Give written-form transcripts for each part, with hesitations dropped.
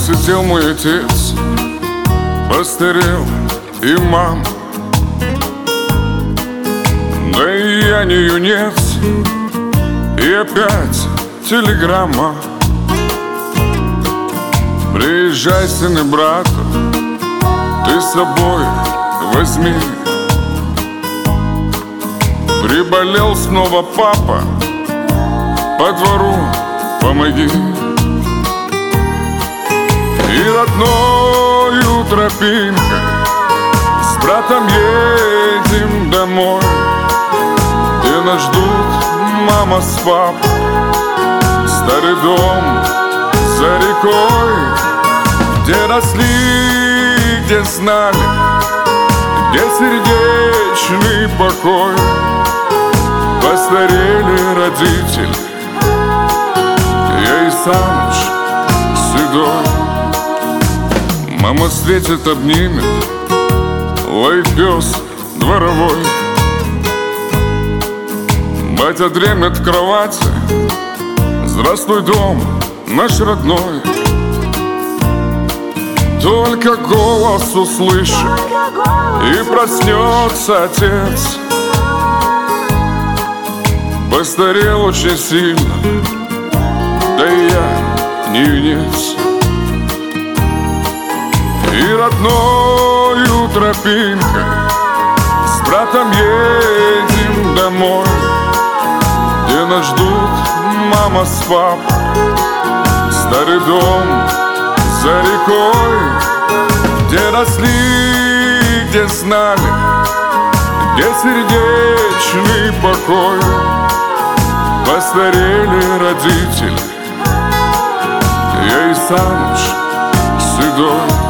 Посидел мой отец, постарел и мама. Да и я не юнец, и опять телеграмма. Приезжай, сын и брата, ты с собой возьми. Приболел снова папа, по двору помоги. И родною тропинкой с братом едем домой, где нас ждут мама с папой. Старый дом за рекой, где росли, где знали, где сердечный покой. Постарели родители, я и сам уж седой. Мама светит, обнимет, лай пес дворовой. Батя дремлет в кровати, здравствуй, дом наш родной. Только голос услышу, и проснется отец. Постарел очень сильно, да и я не юнец. И родною тропинкой с братом едем домой, где нас ждут мама с папой. Старый дом за рекой, где росли, где знали, где сердечный покой. Постарели родители, я и сам уж седой.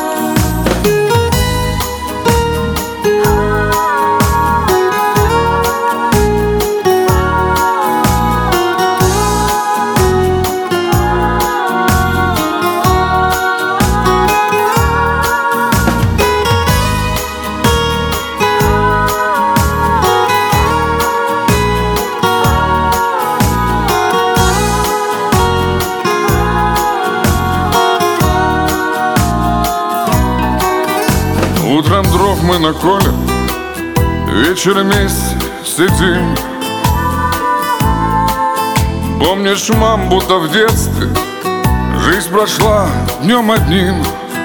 Утром дров мы наколем, вечером вместе сидим. Помнишь, мам, будто в детстве жизнь прошла днем одним.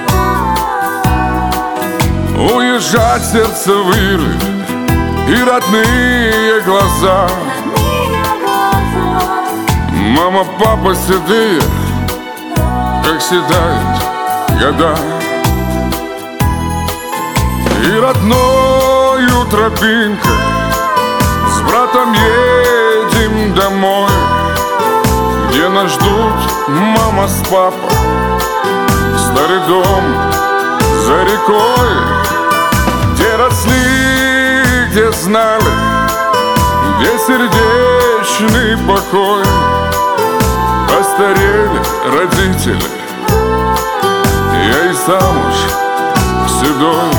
Уезжать сердце вырвет и родные глаза. Мама, папа седые, как седают года. И родною тропинкой с братом едем домой, где нас ждут мама с папой. Старый дом за рекой, где росли, где знали, где сердечный покой. Постарели родители, я и сам уж седой.